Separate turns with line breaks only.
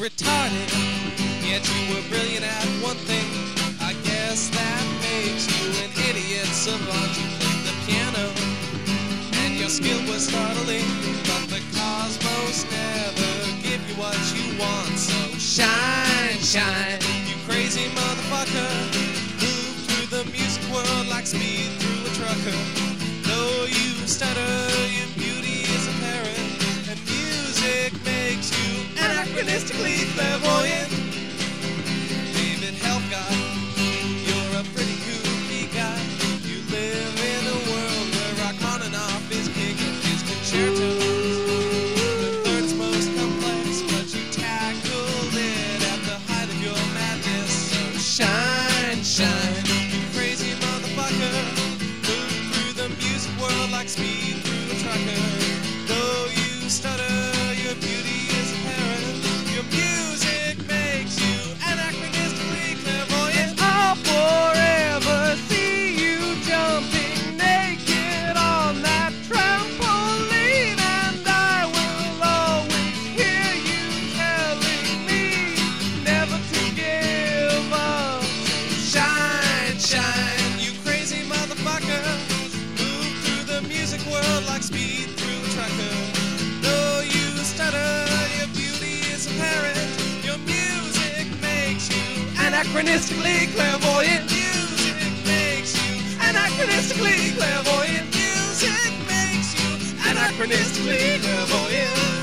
retarded, yet you were brilliant at one thing. I guess that makes you an idiot savant. You played the piano, and your skill was startling, but the cosmos never give you what you want. So shine, shine, you crazy motherfucker. Move through the music world like speed through a trucker. Though you stutter, your beauty is apparent, and music makes you anachronistically clairvoyant. David Helfgott, you're a pretty goofy guy. You live in a world where Rachmaninoff is king of his concertos. The third's most complex, but you tackled it at the height of your madness. So shine, shine, you crazy motherfucker. Move through the music world like speed through a trucker. Though you stutter, your beauty is apparent. Your music makes you anachronistically clairvoyant. I'll forever see you jumping naked on that trampoline, and I will always hear you telling me never to give up. Shine, shine, you crazy motherfucker. Move through the music world like speed through a trucker. Though you stutter, your beauty is apparent. Your music makes you anachronistically clairvoyant. Music makes you anachronistically clairvoyant. Music makes you anachronistically clairvoyant.